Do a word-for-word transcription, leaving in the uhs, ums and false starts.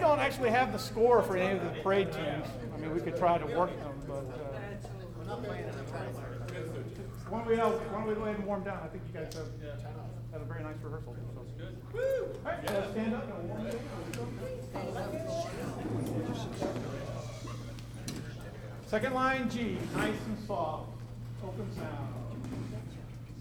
don't actually have the score for any of the parade teams. I mean, we could try to work them, but uh, why don't we, uh, why don't we go ahead and warm down? I think you guys have had a very nice rehearsal. So. Good. Woo! All right, so stand up and warm down. Second line G, nice and soft, open sound.